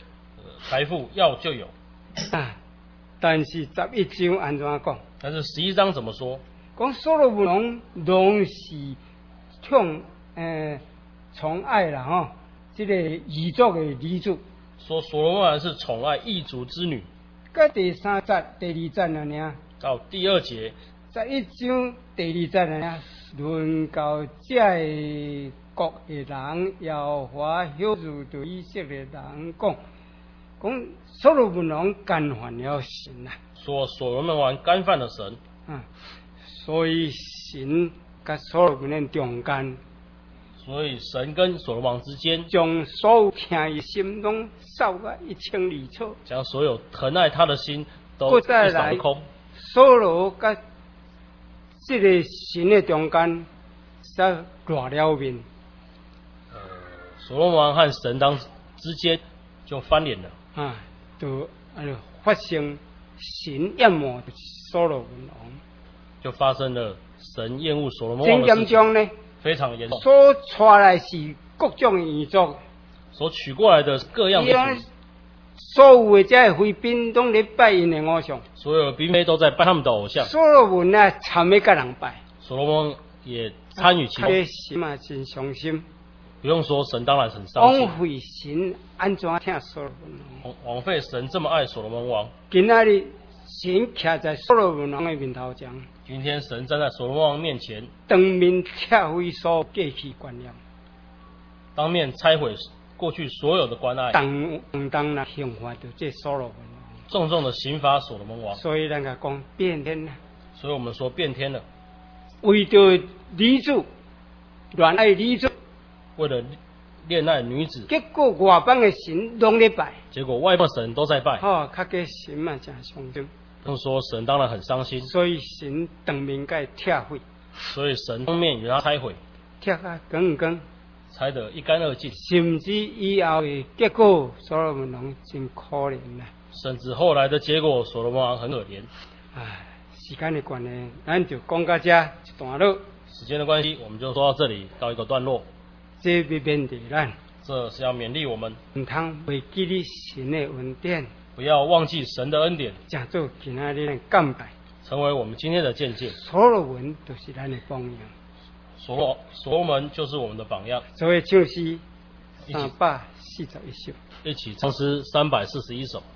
财富要就有。 啊，但是十一章安怎讲？ 但是十一章怎么说？ 讲所罗门王拢是宠诶宠爱啦吼，这个彝族的女主。 说所罗门王是宠爱异族之女。 甲第三节、第二节了呢？ 到第二节， 十一章第二节了呢？论到这个国的人，耶和华曉諭對以色列人講，講所羅門王干犯了神啊！ 說所羅門王干犯了神。 啊，所以神甲所羅門王中間。 所以神跟所罗王之间， 将所有疼伊心拢扫个一清二楚， 将所有疼爱他的心都一扫空。 所罗甲这个神的中间，才乱了面。 呃，所罗王和神当之间就翻脸了。 啊，就呃发生神厌恶所罗门王， 就发生了神厌恶所罗门真王的事情。 呢？ 非常严重， 所带来是各种异族， 所取过来的各样的族， 所有的这妃嫔都在拜因的偶像， 所有的嫔妃都在拜他们的偶像。 所罗门呢，参与甲人拜， 所罗门也参与其中。 这神嘛真伤心， 不用说，神当然很伤心。 枉费神安怎听所罗门王？ 枉费神这么爱所罗门王。 今仔日神徛在所罗门王的面头前。 今天神站在所罗门王面前， 当面拆毁所有过去观念， 当面拆毁过去所有的关爱， 当当来刑罚着这所罗门王， 重重的刑罚所罗门王。 所以咱个讲变天了， 所以我们说变天了， 为着女子恋爱女子， 为了恋爱女子， 结果外邦的神拢咧拜， 结果外邦神都在拜， 哦，较加神嘛真伤心。 用说神当然很伤心， 所以神当面甲伊拆毁， 所以神当面与他拆毁， 拆啊光光， 拆得一干二净。 甚至以后的结果，所罗门王真可怜啦。 甚至后来的结果，所罗门王很可怜。 唉，时间的关系，咱就讲到这一段落。 时间的关系，我们就说到这里，到一个段落。 这必勉励咱， 这是要勉励我们， 唔通袂记你神的恩典。 不要忘记神的恩典， 成做今仔日的干拜， 成为我们今天的见解。 所罗门就是咱的榜样， 所罗所罗门就是我们的榜样。 所以唱诗三百四十一首， 一起唱诗三百四十一首。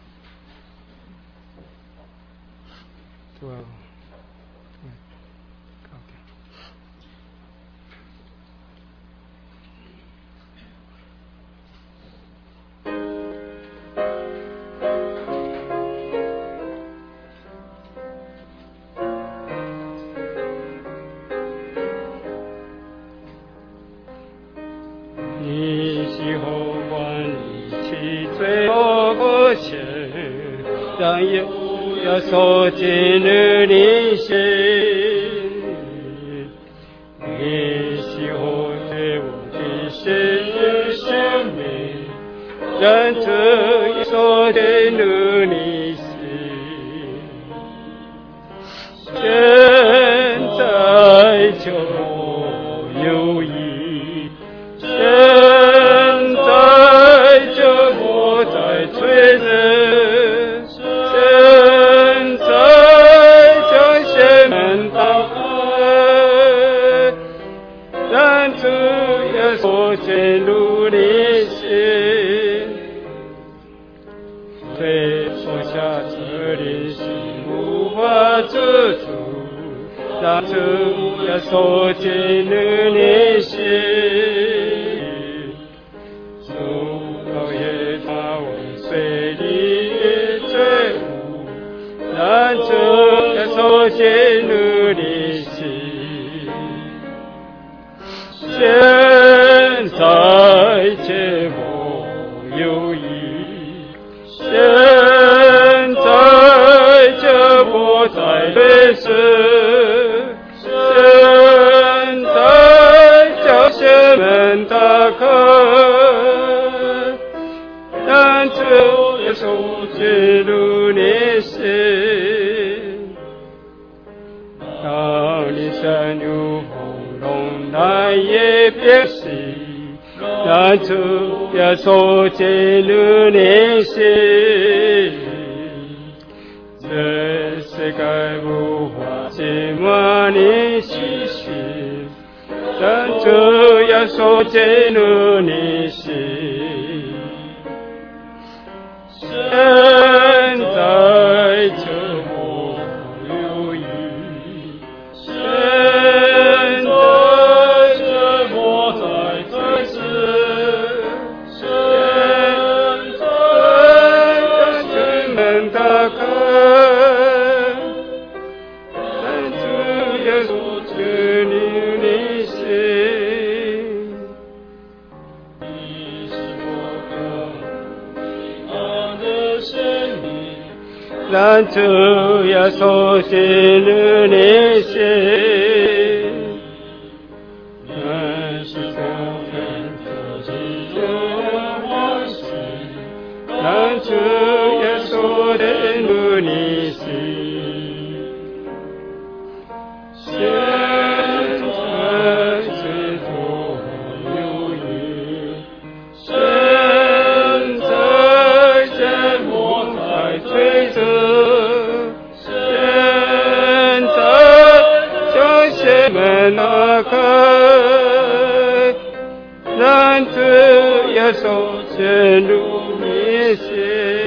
对。让有要所见的灵性，你是活在我的生生命，让这所见的灵性，现在就有意，现在就我在催人。进入你心，对放下这里是无法自主，让主要走进入你心，主老爷他万岁的罪恶，让主要走进入你心。现在切莫犹豫，现在切莫再背刺，现在将心门打开，让主耶稣进入你心，当你陷入风浪，难以辨识。 让主耶稣进入你心，这世界无法寂寞你气息，让主耶稣进入你心。现在这么有意，现在这么在在此，现在让城门打开，让主耶稣进入你心。你是我的平安的生命，让主耶稣进入你心。愿是丰盛的基督欢喜，让主耶稣进入你心。现在是多有意，现在沉默在追着，现在将心门打开，让主耶稣进入你心。